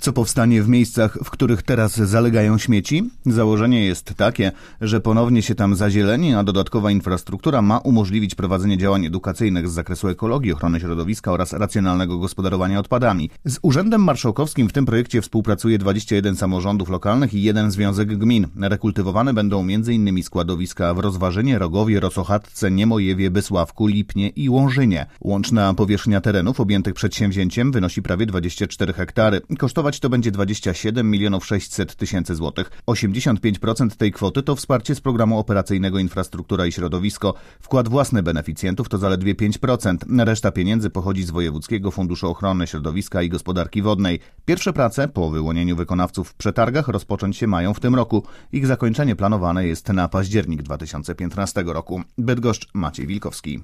Co powstanie w miejscach, w których teraz zalegają śmieci? Założenie jest takie, że ponownie się tam zazieleni, a dodatkowa infrastruktura ma umożliwić prowadzenie działań edukacyjnych z zakresu ekologii, ochrony środowiska oraz racjonalnego gospodarowania odpadami. Z Urzędem Marszałkowskim w tym projekcie współpracuje 21 samorządów lokalnych i 1 związek gmin. Rekultywowane będą m.in. składowiska w Rozwarzynie, Rogowie, Rosochatce, Niemojewie, Bysławku, Lipnie i Łążynie. Łączna powierzchnia terenów objętych przedsięwzięciem wynosi prawie 24 hektary. Kosztować to będzie 27 600 000 złotych. 85% tej kwoty to wsparcie z programu operacyjnego Infrastruktura i Środowisko. Wkład własny beneficjentów to zaledwie 5%. Reszta pieniędzy pochodzi z Wojewódzkiego Funduszu Ochrony Środowiska i Gospodarki Wodnej. Pierwsze prace po wyłonieniu wykonawców w przetargach rozpocząć się mają w tym roku. Ich zakończenie planowane jest na październik 2015 roku. Bydgoszcz, Maciej Wilkowski.